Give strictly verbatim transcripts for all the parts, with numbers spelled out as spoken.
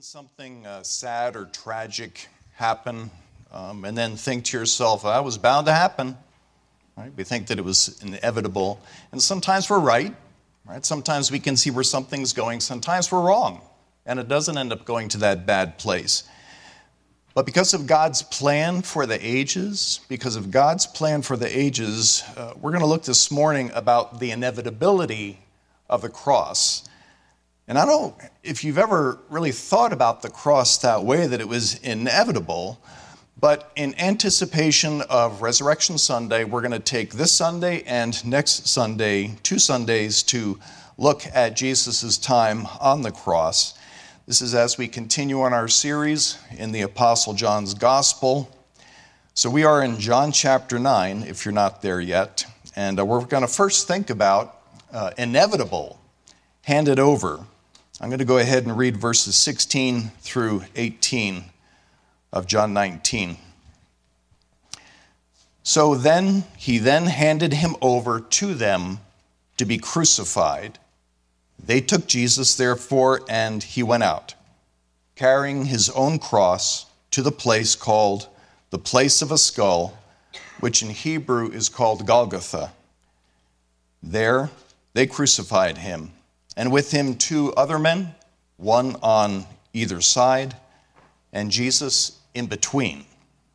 something uh, sad or tragic happen um, and then think to yourself, that was bound to happen? Right? We think that it was inevitable. And sometimes we're right. Right? Sometimes we can see where something's going. Sometimes we're wrong. And it doesn't end up going to that bad place. But because of God's plan for the ages, because of God's plan for the ages, uh, we're going to look this morning about the inevitability of the cross. And I don't know if you've ever really thought about the cross that way, that it was inevitable, but in anticipation of Resurrection Sunday, we're going to take this Sunday and next Sunday, two Sundays, to look at Jesus' time on the cross. This is as we continue on our series in the Apostle John's Gospel. So we are in John chapter nine, if you're not there yet, and uh, we're going to first think about uh, inevitable, handed over. I'm going to go ahead and read verses sixteen through eighteen of John nineteen. So then he then handed him over to them to be crucified. They took Jesus, therefore, and he went out, carrying his own cross to the place called the place of a skull, which in Hebrew is called Golgotha. There they crucified him, and with him two other men, one on either side, and Jesus in between.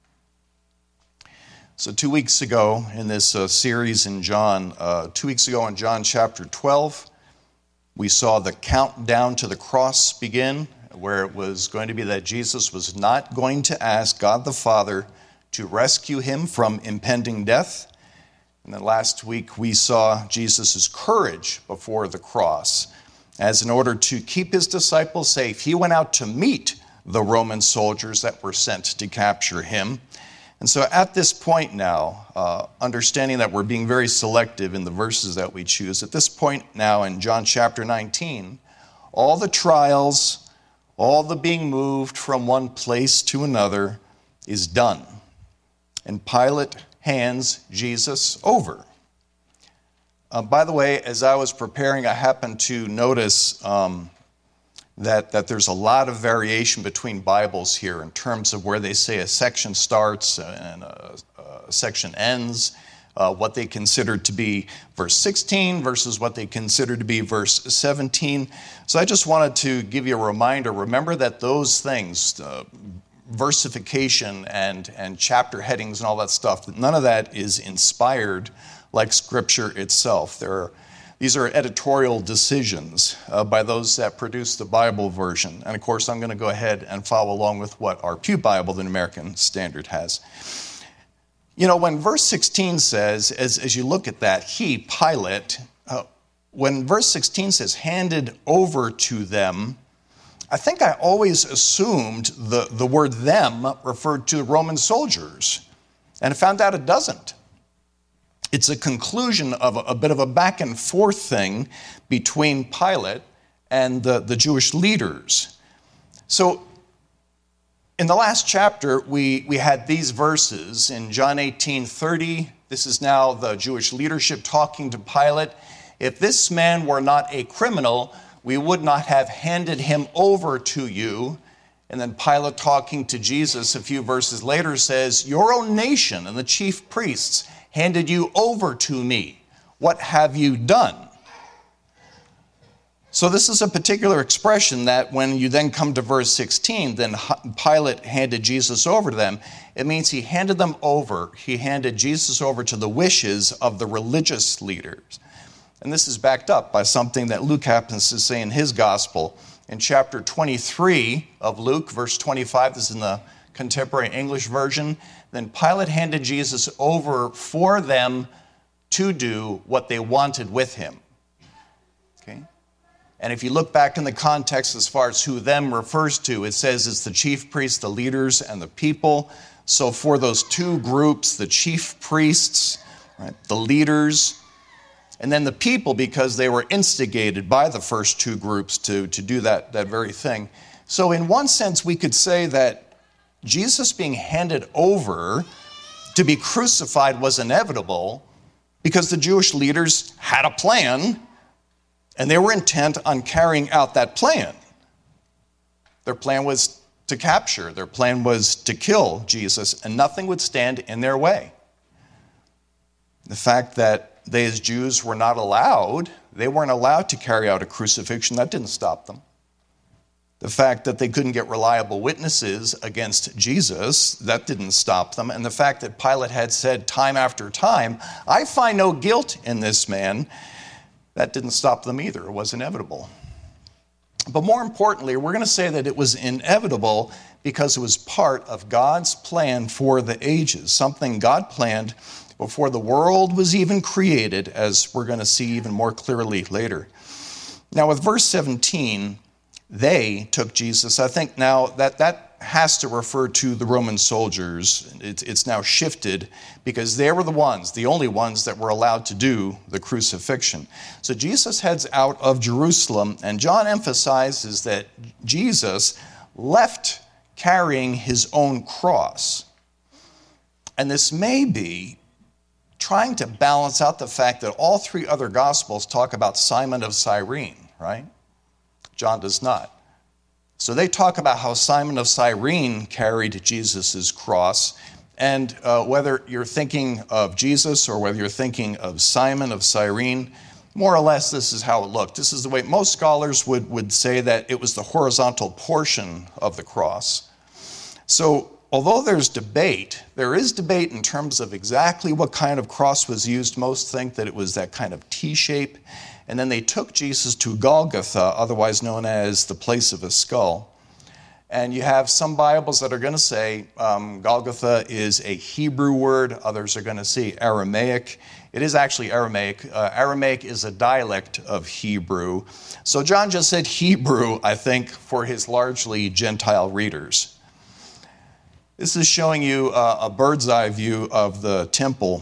So two weeks ago in this uh, series in John, uh, two weeks ago in John chapter twelve, we saw the countdown to the cross begin, where it was going to be that Jesus was not going to ask God the Father to rescue him from impending death. And then last week we saw Jesus' courage before the cross, as in order to keep his disciples safe, he went out to meet the Roman soldiers that were sent to capture him. And so at this point now, uh, understanding that we're being very selective in the verses that we choose, at this point now in John chapter nineteen, all the trials, all the being moved from one place to another is done. And Pilate hands Jesus over. Uh, by the way, as I was preparing, I happened to notice um, that, that there's a lot of variation between Bibles here in terms of where they say a section starts and a, a section ends, uh, what they consider to be verse sixteen versus what they consider to be verse seventeen. So I just wanted to give you a reminder. Remember that those things, uh, versification and, and chapter headings and all that stuff, none of that is inspired like Scripture itself. There are, these are editorial decisions uh, by those that produce the Bible version. And of course, I'm going to go ahead and follow along with what our Pew Bible, the New American Standard, has. You know, when verse sixteen says, as, as you look at that, he, Pilate, uh, when verse sixteen says, handed over to them, I think I always assumed the, the word them referred to Roman soldiers. And I found out it doesn't. It's a conclusion of a, a bit of a back and forth thing between Pilate and the, the Jewish leaders. So in the last chapter, we, we had these verses in John eighteen thirty. This is now the Jewish leadership talking to Pilate. If this man were not a criminal, we would not have handed him over to you. And then Pilate, talking to Jesus a few verses later, says, your own nation and the chief priests handed you over to me. What have you done? So this is a particular expression that when you then come to verse sixteen, then Pilate handed Jesus over to them. It means he handed them over. He handed Jesus over to the wishes of the religious leaders. And this is backed up by something that Luke happens to say in his gospel. In chapter twenty-three of Luke, verse twenty-five, this is in the Contemporary English version, then Pilate handed Jesus over for them to do what they wanted with him. Okay? And if you look back in the context as far as who them refers to, it says it's the chief priests, the leaders, and the people. So for those two groups, the chief priests, right, the leaders, and then the people, because they were instigated by the first two groups to, to do that, that very thing. So in one sense, we could say that Jesus being handed over to be crucified was inevitable because the Jewish leaders had a plan and they were intent on carrying out that plan. Their plan was to capture. Their plan was to kill Jesus, and nothing would stand in their way. The fact that they as Jews were not allowed, they weren't allowed to carry out a crucifixion, that didn't stop them. The fact that they couldn't get reliable witnesses against Jesus, that didn't stop them. And the fact that Pilate had said time after time, I find no guilt in this man, that didn't stop them either. It was inevitable. But more importantly, we're going to say that it was inevitable because it was part of God's plan for the ages, something God planned before the world was even created, as we're going to see even more clearly later. Now with verse seventeen, they took Jesus. I think now that that has to refer to the Roman soldiers. It's, it's now shifted because they were the ones, the only ones that were allowed to do the crucifixion. So Jesus heads out of Jerusalem, and John emphasizes that Jesus left carrying his own cross. And this may be trying to balance out the fact that all three other Gospels talk about Simon of Cyrene, right? John does not. So they talk about how Simon of Cyrene carried Jesus' cross. And uh, whether you're thinking of Jesus or whether you're thinking of Simon of Cyrene, more or less this is how it looked. This is the way most scholars would, would say that it was the horizontal portion of the cross. So although there's debate, there is debate in terms of exactly what kind of cross was used. Most think that it was that kind of T-shape. And then they took Jesus to Golgotha, otherwise known as the place of a skull. And you have some Bibles that are going to say um, Golgotha is a Hebrew word. Others are going to say Aramaic. It is actually Aramaic. Uh, Aramaic is a dialect of Hebrew. So John just said Hebrew, I think, for his largely Gentile readers. This is showing you uh, a bird's eye view of the temple,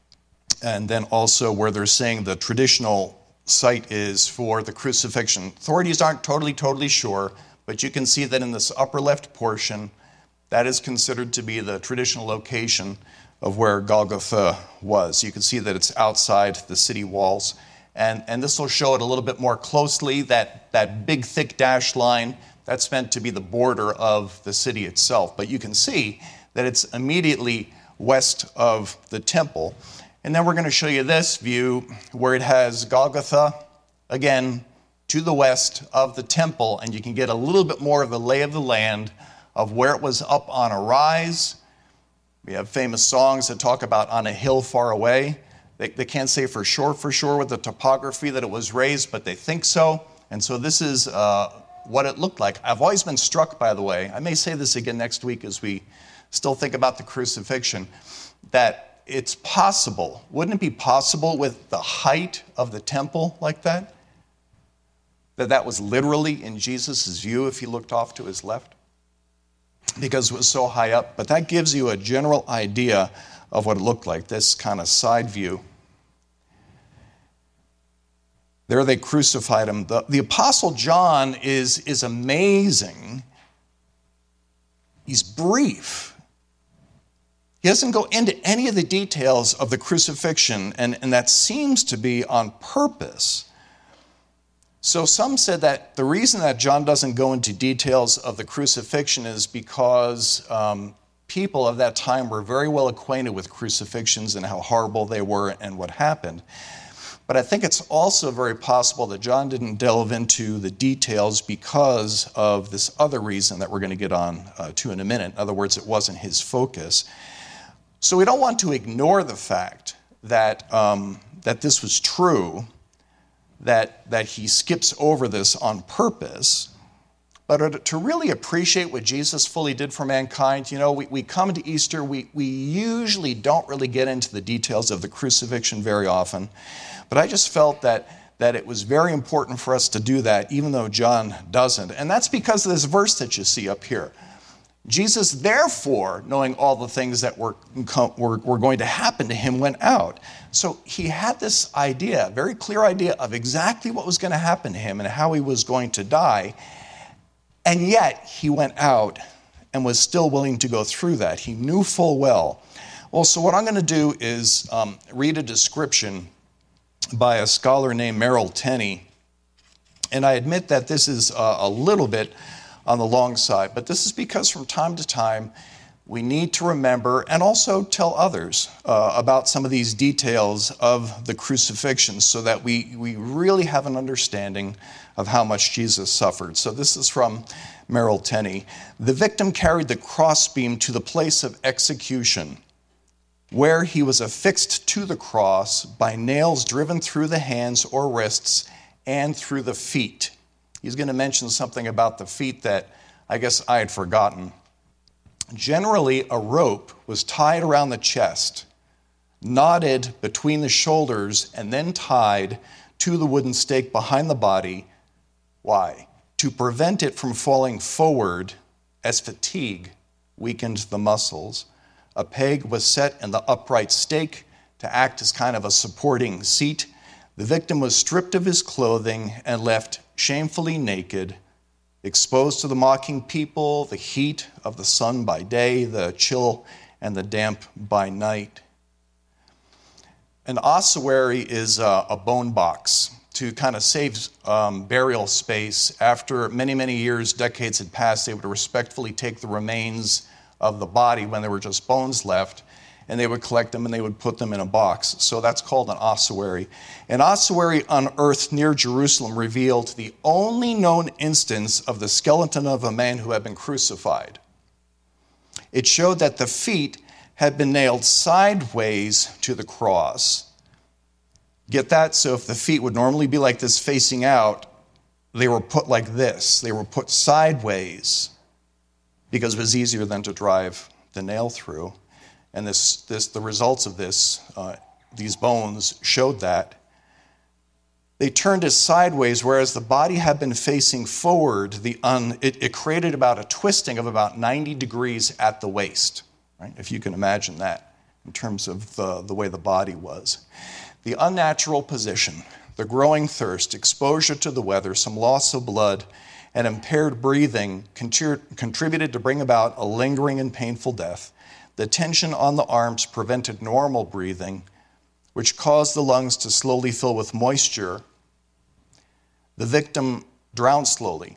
and then also where they're saying the traditional site is for the crucifixion. Authorities aren't totally, totally sure, but you can see that in this upper left portion, that is considered to be the traditional location of where Golgotha was. You can see that it's outside the city walls. And, and this will show it a little bit more closely. That, that big, thick dashed line, that's meant to be the border of the city itself. But you can see that it's immediately west of the temple. And then we're going to show you this view where it has Golgotha, again, to the west of the temple, and you can get a little bit more of the lay of the land of where it was up on a rise. We have famous songs that talk about on a hill far away. They, they can't say for sure, for sure with the topography that it was raised, but they think so. And so this is uh, what it looked like. I've always been struck, by the way, I may say this again next week as we still think about the crucifixion, that it's possible, wouldn't it be possible with the height of the temple like that, that that was literally in Jesus' view if he looked off to his left? Because it was so high up. But that gives you a general idea of what it looked like, this kind of side view. There they crucified him. The, the Apostle John is, is amazing. He's brief. He doesn't go into any of the details of the crucifixion, and, and that seems to be on purpose. So some said that the reason that John doesn't go into details of the crucifixion is because um, people of that time were very well acquainted with crucifixions and how horrible they were and what happened. But I think it's also very possible that John didn't delve into the details because of this other reason that we're going to get on uh, to in a minute. In other words, it wasn't his focus. So we don't want to ignore the fact that um, that this was true, that, that he skips over this on purpose. But to really appreciate what Jesus fully did for mankind, you know, we, we come to Easter, we, we usually don't really get into the details of the crucifixion very often. But I just felt that, that it was very important for us to do that, even though John doesn't. And that's because of this verse that you see up here. Jesus, therefore, knowing all the things that were, were, were going to happen to him, went out. So he had this idea, very clear idea of exactly what was going to happen to him and how he was going to die. And yet he went out and was still willing to go through that. He knew full well. Well, so what I'm going to do is um, read a description by a scholar named Merrill Tenney. And I admit that this is uh, a little bit on the long side. But this is because from time to time, we need to remember and also tell others uh, about some of these details of the crucifixion so that we, we really have an understanding of how much Jesus suffered. So this is from Merrill Tenney. The victim carried the crossbeam to the place of execution, where he was affixed to the cross by nails driven through the hands or wrists and through the feet. He's going to mention something about the feet that I guess I had forgotten. Generally, a rope was tied around the chest, knotted between the shoulders, and then tied to the wooden stake behind the body. Why? To prevent it from falling forward as fatigue weakened the muscles. A peg was set in the upright stake to act as kind of a supporting seat. The victim was stripped of his clothing and left shamefully naked, exposed to the mocking people, the heat of the sun by day, the chill and the damp by night. An ossuary is a, a bone box to kind of save um, burial space. After many, many years, decades had passed, they would respectfully take the remains of the body when there were just bones left, and they would collect them and they would put them in a box. So that's called an ossuary. An ossuary unearthed near Jerusalem revealed the only known instance of the skeleton of a man who had been crucified. It showed that the feet had been nailed sideways to the cross. Get that? So if the feet would normally be like this facing out, they were put like this. They were put sideways because it was easier than to drive the nail through. And this, this, the results of this, uh, these bones showed that. They turned it sideways, whereas the body had been facing forward. The un, it, it created about a twisting of about ninety degrees at the waist, right? If you can imagine that in terms of the, the way the body was. The unnatural position, the growing thirst, exposure to the weather, some loss of blood, and impaired breathing contributed to bring about a lingering and painful death. The tension on the arms prevented normal breathing, which caused the lungs to slowly fill with moisture. The victim drowned slowly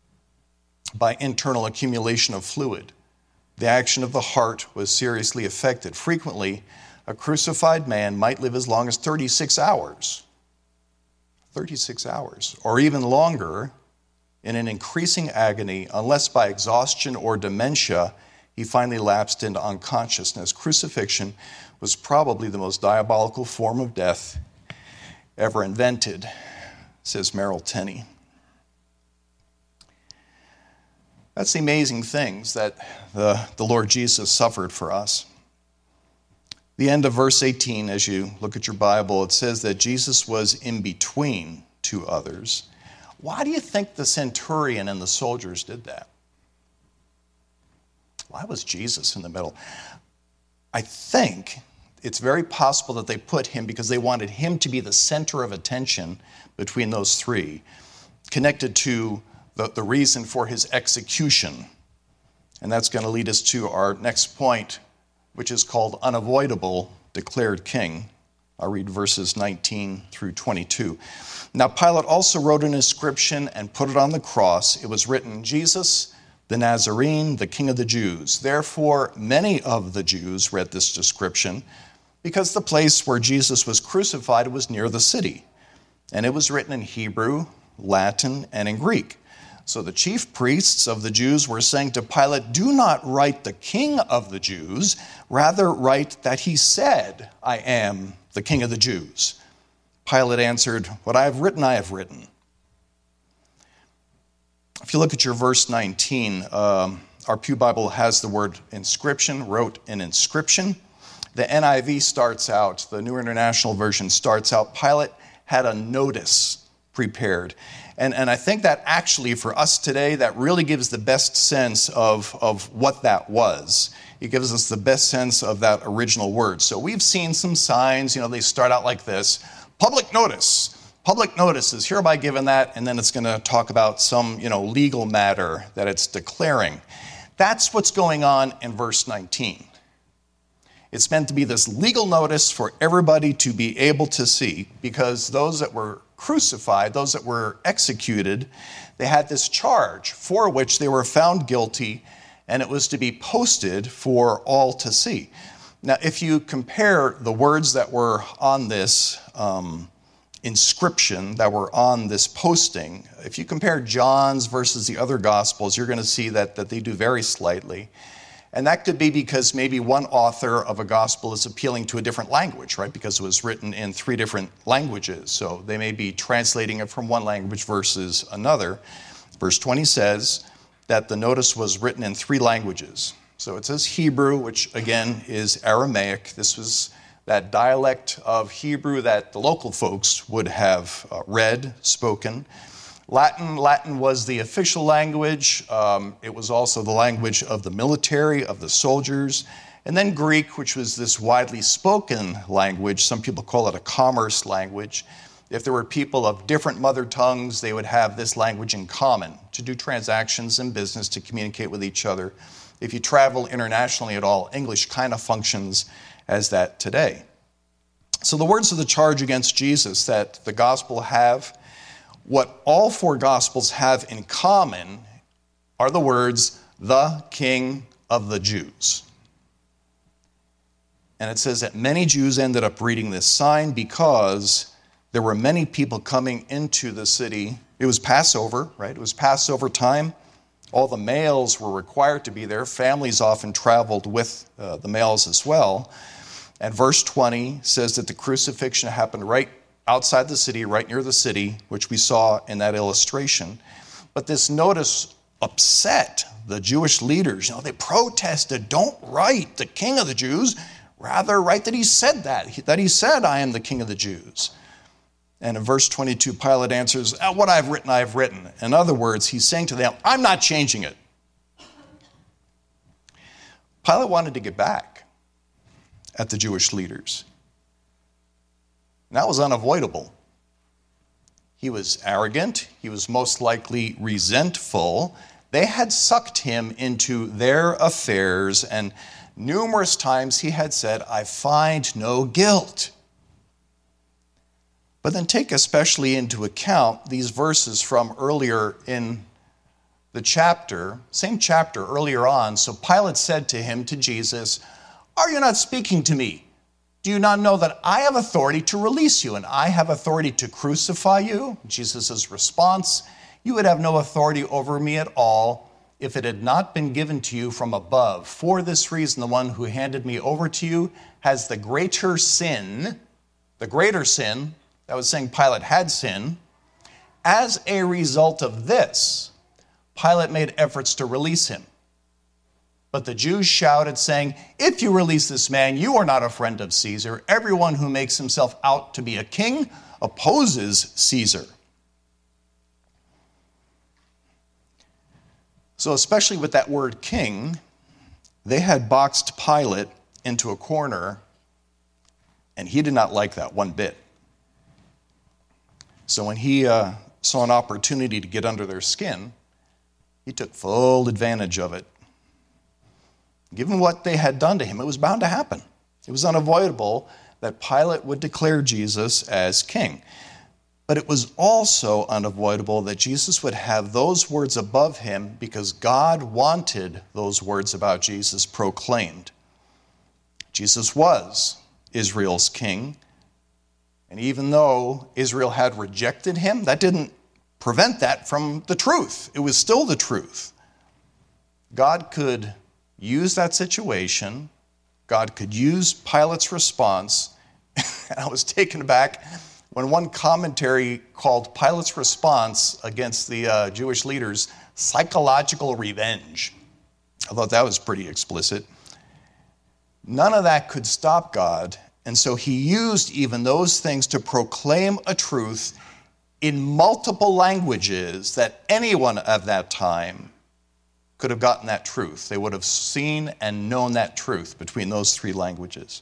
by internal accumulation of fluid. The action of the heart was seriously affected. Frequently, a crucified man might live as long as thirty-six hours. thirty-six hours, or even longer, in an increasing agony, unless by exhaustion or dementia, he finally lapsed into unconsciousness. Crucifixion was probably the most diabolical form of death ever invented, says Merrill Tenney. That's the amazing things that the, the Lord Jesus suffered for us. The end of verse eighteen, as you look at your Bible, it says that Jesus was in between two others. Why do you think the centurion and the soldiers did that? Why was Jesus in the middle? I think it's very possible that they put him because they wanted him to be the center of attention between those three, connected to the, the reason for his execution. And that's going to lead us to our next point, which is called unavoidable declared king. I'll read verses nineteen through twenty-two. Now Pilate also wrote an inscription and put it on the cross. It was written, Jesus, the Nazarene, the King of the Jews. Therefore, many of the Jews read this description because the place where Jesus was crucified was near the city. And it was written in Hebrew, Latin, and in Greek. So the chief priests of the Jews were saying to Pilate, do not write the King of the Jews, rather write that he said, I am the King of the Jews. Pilate answered, what I have written, I have written. If you look at your verse nineteen, um, our Pew Bible has the word inscription, wrote an inscription. The N I V starts out, the New International Version starts out, Pilate had a notice prepared. And, and I think that actually for us today, that really gives the best sense of, of what that was. It gives us the best sense of that original word. So we've seen some signs, you know, they start out like this, public notice. Public notice is hereby given that, and then it's going to talk about some, you know, legal matter that it's declaring. That's what's going on in verse nineteen. It's meant to be this legal notice for everybody to be able to see, because those that were crucified, those that were executed, they had this charge for which they were found guilty, and it was to be posted for all to see. Now, if you compare the words that were on this um, inscription, that were on this posting, if you compare John's versus the other Gospels, you're going to see that, that they do vary slightly. And that could be because maybe one author of a gospel is appealing to a different language, right? Because it was written in three different languages. So they may be translating it from one language versus another. Verse twenty says that the notice was written in three languages. So it says Hebrew, which again is Aramaic. This was that dialect of Hebrew that the local folks would have uh, read, spoken. Latin, Latin was the official language. Um, it was also the language of the military, of the soldiers. And then Greek, which was this widely spoken language. Some people call it a commerce language. If there were people of different mother tongues, they would have this language in common to do transactions and business, to communicate with each other. If you travel internationally at all, English kind of functions as that today. So the words of the charge against Jesus that the gospel have, what all four Gospels have in common are the words, the King of the Jews. And it says that many Jews ended up reading this sign because there were many people coming into the city. It was Passover, right? It was Passover time. All the males were required to be there. Families often traveled with uh, the males as well. And verse twenty says that the crucifixion happened right outside the city, right near the city, which we saw in that illustration. But this notice upset the Jewish leaders. You know, they protested, don't write the King of the Jews, rather write that he said that, that he said, I am the King of the Jews. And in verse twenty-two, Pilate answers, oh, what I've written, I've written. In other words, he's saying to them, I'm not changing it. Pilate wanted to get back at the Jewish leaders. And that was unavoidable. He was arrogant. He was most likely resentful. They had sucked him into their affairs, and numerous times he had said, I find no guilt. But then take especially into account these verses from earlier in the chapter, same chapter earlier on. So Pilate said to him, to Jesus, are you not speaking to me? Do you not know that I have authority to release you and I have authority to crucify you? Jesus' response, you would have no authority over me at all if it had not been given to you from above. For this reason, the one who handed me over to you has the greater sin, the greater sin, that was saying Pilate had sin. As a result of this, Pilate made efforts to release him. But the Jews shouted, saying, if you release this man, you are not a friend of Caesar. Everyone who makes himself out to be a king opposes Caesar. So especially with that word king, they had boxed Pilate into a corner, and he did not like that one bit. So when he uh, saw an opportunity to get under their skin, he took full advantage of it. Given what they had done to him, it was bound to happen. It was unavoidable that Pilate would declare Jesus as king. But it was also unavoidable that Jesus would have those words above him because God wanted those words about Jesus proclaimed. Jesus was Israel's king. And even though Israel had rejected him, that didn't prevent that from the truth. It was still the truth. God could use that situation. God could use Pilate's response. And I was taken aback when one commentary called Pilate's response against the uh, Jewish leaders psychological revenge. I thought that was pretty explicit. None of that could stop God, and so he used even those things to proclaim a truth in multiple languages that anyone of that time could have gotten that truth. They would have seen and known that truth between those three languages.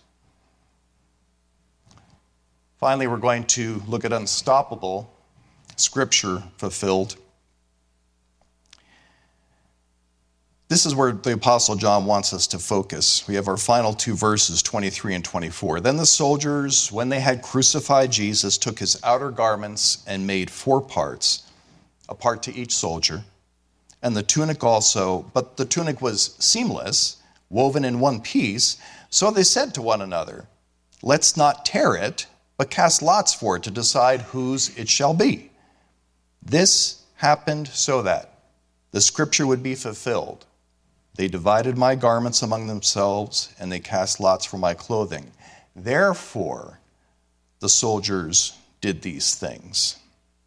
Finally, we're going to look at unstoppable, Scripture fulfilled. This this is where the Apostle John wants us to focus. We have our final two verses, twenty-three and twenty-four. Then the soldiers, when they had crucified Jesus, took his outer garments and made four parts, a part to each soldier, and the tunic also, but the tunic was seamless, woven in one piece. So they said to one another, let's not tear it, but cast lots for it to decide whose it shall be. This happened so that the scripture would be fulfilled. They divided my garments among themselves, and they cast lots for my clothing. Therefore, the soldiers did these things.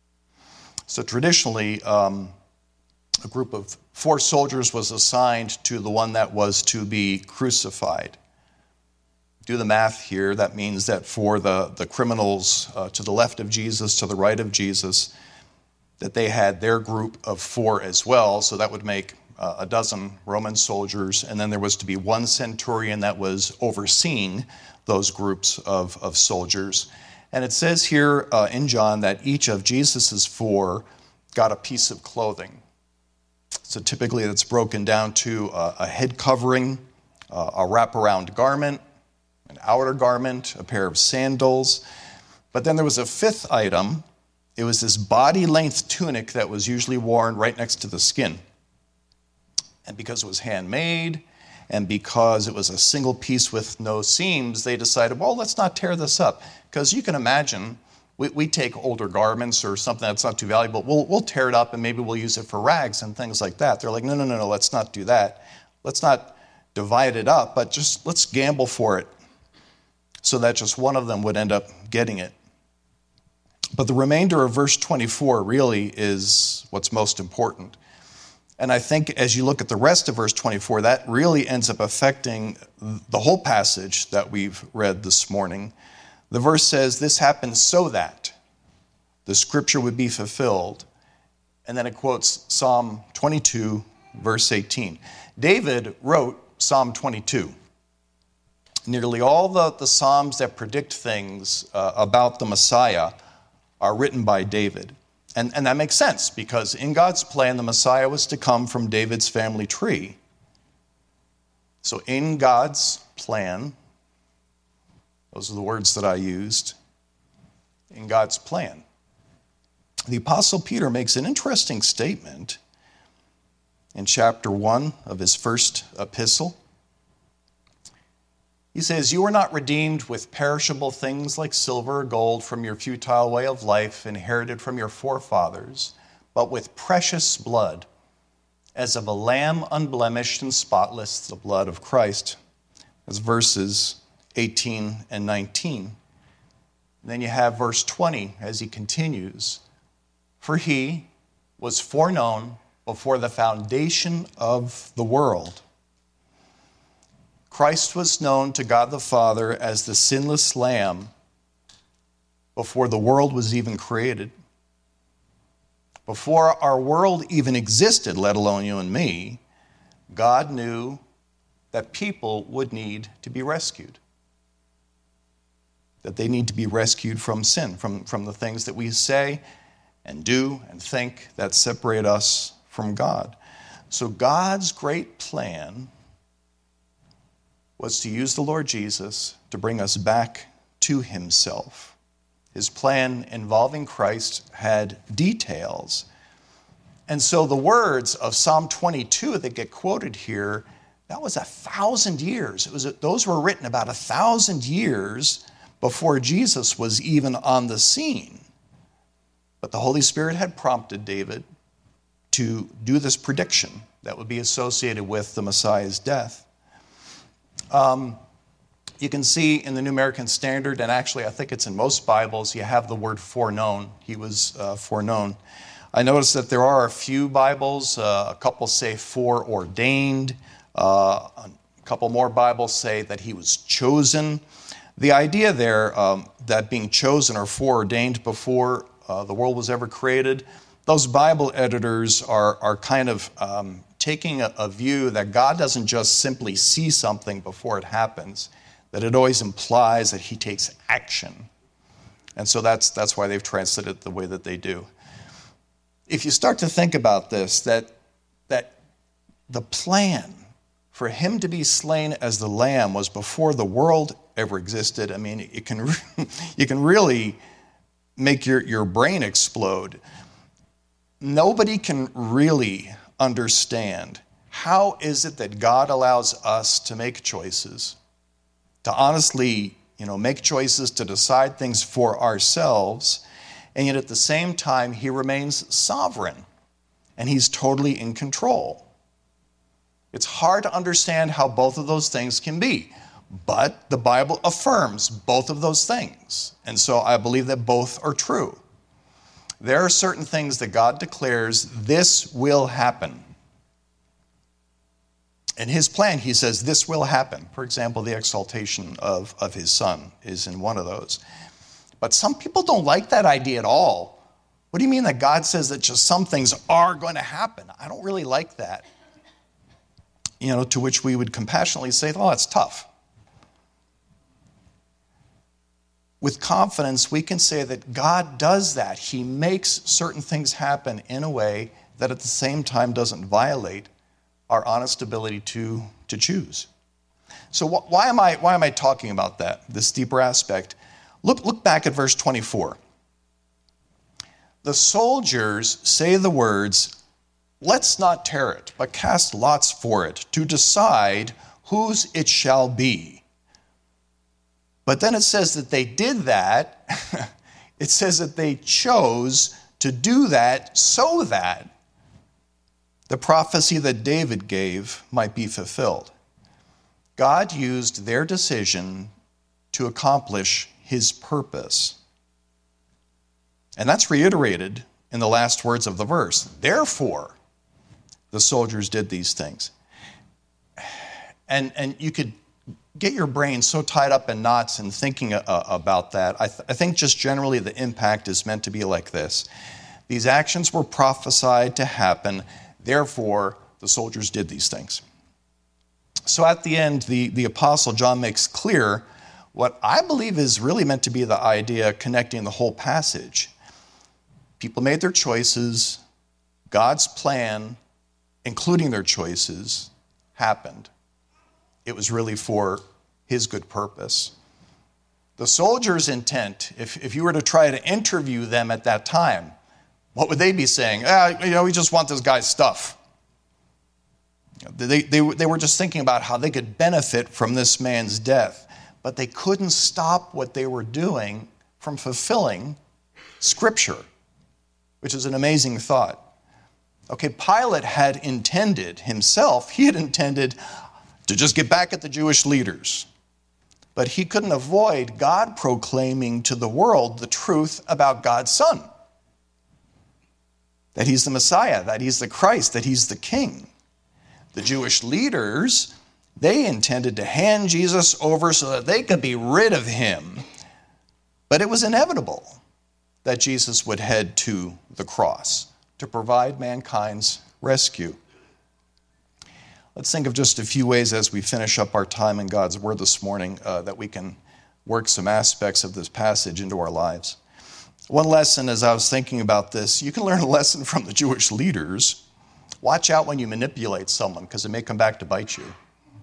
So traditionally, um, a group of four soldiers was assigned to the one that was to be crucified. Do the math here. That means that for the, the criminals uh, to the left of Jesus, to the right of Jesus, that they had their group of four as well. So that would make uh, a dozen Roman soldiers. And then there was to be one centurion that was overseeing those groups of, of soldiers. And it says here uh, in John that each of Jesus's four got a piece of clothing. So typically that's broken down to a, a head covering, uh, a wraparound garment, an outer garment, a pair of sandals. But then there was a fifth item. It was this body-length tunic that was usually worn right next to the skin. And because it was handmade, and because it was a single piece with no seams, they decided, well, let's not tear this up. Because you can imagine, we, we take older garments or something that's not too valuable, we'll, we'll tear it up and maybe we'll use it for rags and things like that. They're like, no, no, no, no, let's not do that. Let's not divide it up, but just let's gamble for it so that just one of them would end up getting it. But the remainder of verse twenty-four really is what's most important. And I think as you look at the rest of verse twenty-four, that really ends up affecting the whole passage that we've read this morning. The verse says, this happened so that the scripture would be fulfilled. And then it quotes Psalm twenty-two, verse eighteen. David wrote Psalm twenty-two. Nearly all the, the Psalms that predict things uh, about the Messiah are written by David. And, and that makes sense, because in God's plan, the Messiah was to come from David's family tree. So in God's plan, those are the words that I used, in God's plan, the Apostle Peter makes an interesting statement in chapter one of his first epistle. He says, you are not redeemed with perishable things like silver or gold from your futile way of life inherited from your forefathers, but with precious blood, as of a lamb unblemished and spotless, the blood of Christ. That's verses eighteen and nineteen. And then you have verse twenty as he continues. For he was foreknown before the foundation of the world. Christ was known to God the Father as the sinless Lamb before the world was even created. Before our world even existed, let alone you and me, God knew that people would need to be rescued. That they need to be rescued from sin, from, from the things that we say and do and think that separate us from God. So God's great plan was to use the Lord Jesus to bring us back to himself. His plan involving Christ had details. And so the words of Psalm twenty-two that get quoted here, that was a thousand years. It was, those were written about a thousand years before Jesus was even on the scene. But the Holy Spirit had prompted David to do this prediction that would be associated with the Messiah's death. Um, you can see in the New American Standard, and actually I think it's in most Bibles, you have the word foreknown. He was uh, foreknown. I noticed that there are a few Bibles, uh, a couple say foreordained, uh, a couple more Bibles say that he was chosen. The idea there um, that being chosen or foreordained before uh, the world was ever created, those Bible editors are, are kind of um, taking a, a view that God doesn't just simply see something before it happens, that it always implies that he takes action. And so that's that's why they've translated it the way that they do. If you start to think about this, that that the plan for him to be slain as the lamb was before the world ever existed. I mean, it can, you can really make your, your brain explode. Nobody can really understand how is it that God allows us to make choices, to honestly, you know, make choices to decide things for ourselves, and yet at the same time, he remains sovereign, and he's totally in control. It's hard to understand how both of those things can be, but the Bible affirms both of those things, and so I believe that both are true. There are certain things that God declares, this will happen. In his plan, he says this will happen. For example, the exaltation of, of his son is in one of those. But some people don't like that idea at all. What do you mean that God says that just some things are going to happen? I don't really like that. You know, to which we would compassionately say, oh, that's tough. With confidence, we can say that God does that. He makes certain things happen in a way that at the same time doesn't violate our honest ability to, to choose. So wh- why am I why am I talking about that, this deeper aspect? Look, look back at verse twenty-four. The soldiers say the words, let's not tear it, but cast lots for it, to decide whose it shall be. But then it says that they did that. It says that they chose to do that so that the prophecy that David gave might be fulfilled. God used their decision to accomplish his purpose. And that's reiterated in the last words of the verse. Therefore, the soldiers did these things. And, and you could get your brain so tied up in knots in thinking uh, about that. I, th- I think just generally the impact is meant to be like this. These actions were prophesied to happen. Therefore, the soldiers did these things. So at the end, the, the Apostle John makes clear what I believe is really meant to be the idea connecting the whole passage. People made their choices. God's plan, including their choices, happened. It was really for his good purpose. The soldiers' intent, if, if you were to try to interview them at that time, what would they be saying? Ah, you know, we just want this guy's stuff. They, they, they were just thinking about how they could benefit from this man's death. But they couldn't stop what they were doing from fulfilling Scripture, which is an amazing thought. Okay, Pilate had intended himself, he had intended to just get back at the Jewish leaders. But he couldn't avoid God proclaiming to the world the truth about God's Son. That he's the Messiah, that he's the Christ, that he's the King. The Jewish leaders, they intended to hand Jesus over so that they could be rid of him. But it was inevitable that Jesus would head to the cross to provide mankind's rescue. Let's think of just a few ways as we finish up our time in God's Word this morning uh, that we can work some aspects of this passage into our lives. One lesson as I was thinking about this, you can learn a lesson from the Jewish leaders. Watch out when you manipulate someone because it may come back to bite you.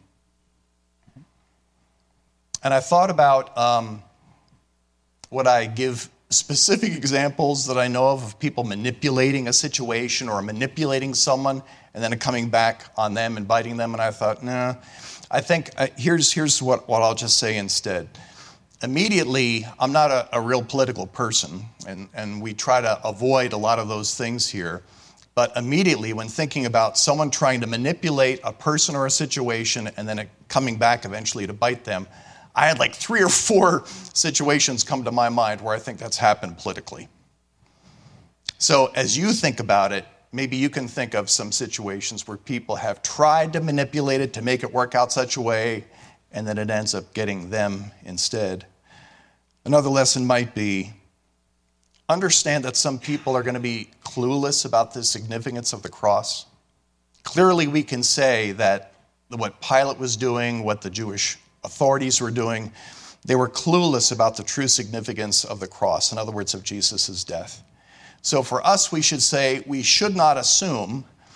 And I thought about um, would I give specific examples that I know of of people manipulating a situation or manipulating someone and then coming back on them and biting them. And I thought, nah, I think uh, here's here's what, what I'll just say instead. Immediately, I'm not a, a real political person, and, and we try to avoid a lot of those things here. But immediately, when thinking about someone trying to manipulate a person or a situation and then it coming back eventually to bite them, I had like three or four situations come to my mind where I think that's happened politically. So as you think about it, maybe you can think of some situations where people have tried to manipulate it to make it work out such a way, and then it ends up getting them instead. Another lesson might be, understand that some people are going to be clueless about the significance of the cross. Clearly, we can say that what Pilate was doing, what the Jewish authorities were doing, they were clueless about the true significance of the cross, in other words, of Jesus' death. So for us, we should say we should not assume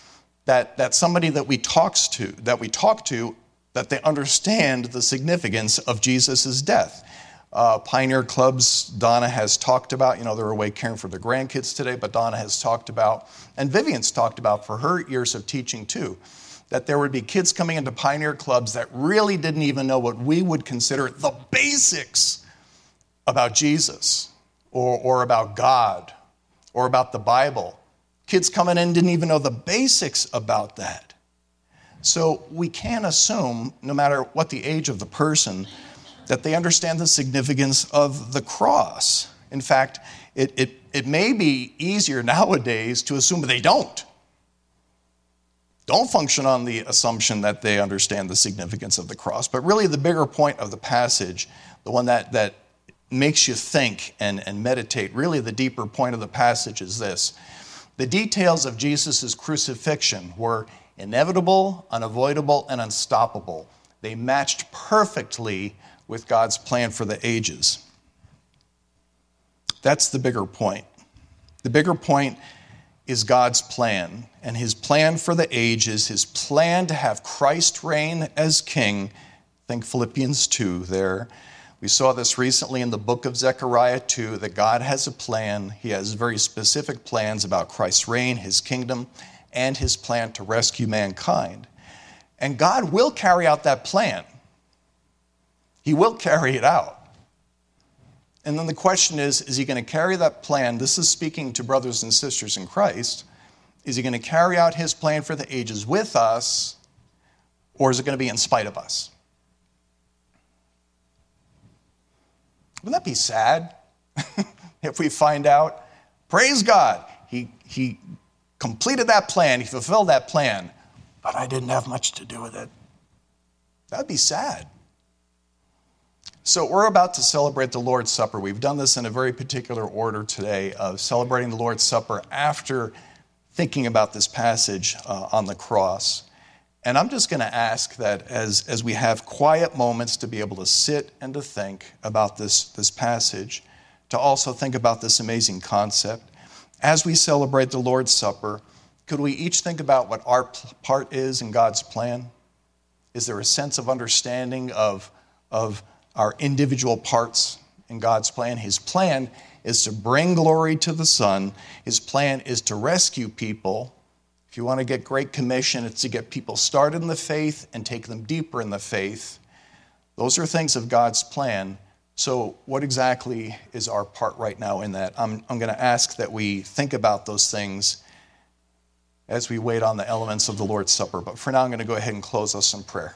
that, that somebody that we talks to, that we talk to, that they understand the significance of Jesus' death. Uh, Pioneer Clubs, Donna has talked about, you know, they're away caring for their grandkids today, but Donna has talked about, and Vivian's talked about for her years of teaching too, that there would be kids coming into Pioneer Clubs that really didn't even know what we would consider the basics about Jesus or, or about God or about the Bible. Kids coming in didn't even know the basics about that. So we can't assume, no matter what the age of the person, that they understand the significance of the cross. In fact, it, it, it may be easier nowadays to assume they don't. Don't function on the assumption that they understand the significance of the cross. But really the bigger point of the passage, the one that, that makes you think and, and meditate, really the deeper point of the passage is this. The details of Jesus' crucifixion were inevitable, unavoidable, and unstoppable. They matched perfectly with God's plan for the ages. That's the bigger point. The bigger point is God's plan, and his plan for the ages, his plan to have Christ reign as king. Think Philippians two there. We saw this recently in the book of Zechariah two, that God has a plan. He has very specific plans about Christ's reign, his kingdom, and his plan to rescue mankind. And God will carry out that plan. He will carry it out. And then the question is, is he going to carry that plan? This is speaking to brothers and sisters in Christ. Is he going to carry out his plan for the ages with us, or is it going to be in spite of us? Wouldn't that be sad if we find out, praise God, he, he completed that plan, he fulfilled that plan, but I didn't have much to do with it. That'd be sad. So we're about to celebrate the Lord's Supper. We've done this in a very particular order today of celebrating the Lord's Supper after thinking about this passage uh, on the cross. And I'm just going to ask that as, as we have quiet moments to be able to sit and to think about this, this passage, to also think about this amazing concept. As we celebrate the Lord's Supper, could we each think about what our part is in God's plan? Is there a sense of understanding of, of our individual parts in God's plan? His plan is to bring glory to the Son. His plan is to rescue people. If you want to get Great Commission, it's to get people started in the faith and take them deeper in the faith. Those are things of God's plan. So what exactly is our part right now in that? I'm, I'm going to ask that we think about those things as we wait on the elements of the Lord's Supper. But for now, I'm going to go ahead and close us in prayer.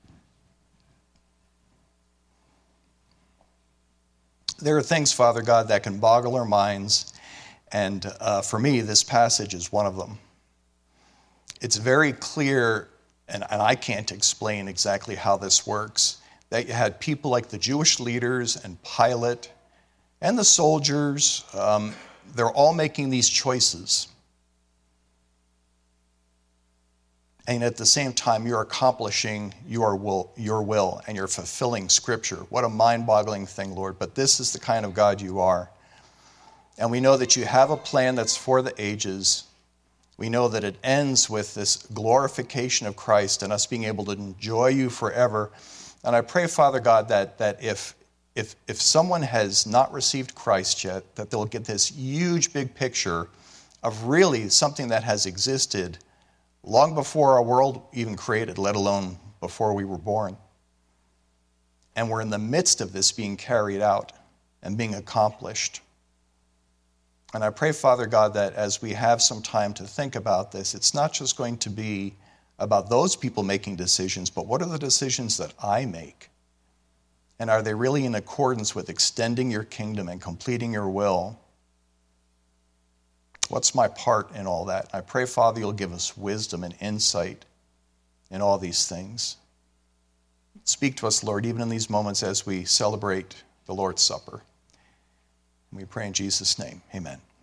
There are things, Father God, that can boggle our minds, and uh, for me, this passage is one of them. It's very clear, and, and I can't explain exactly how this works, that you had people like the Jewish leaders and Pilate and the soldiers, um, they're all making these choices. And at the same time, you're accomplishing your will, your will, and you're fulfilling Scripture. What a mind-boggling thing, Lord. But this is the kind of God you are. And we know that you have a plan that's for the ages. We know that it ends with this glorification of Christ and us being able to enjoy you forever. And I pray, Father God, that, that if, if, if someone has not received Christ yet, that they'll get this huge, big picture of really something that has existed long before our world even created, let alone before we were born. And we're in the midst of this being carried out and being accomplished. And I pray, Father God, that as we have some time to think about this, it's not just going to be about those people making decisions, but what are the decisions that I make? And are they really in accordance with extending your kingdom and completing your will? What's my part in all that? I pray, Father, you'll give us wisdom and insight in all these things. Speak to us, Lord, even in these moments as we celebrate the Lord's Supper. And we pray in Jesus' name, amen.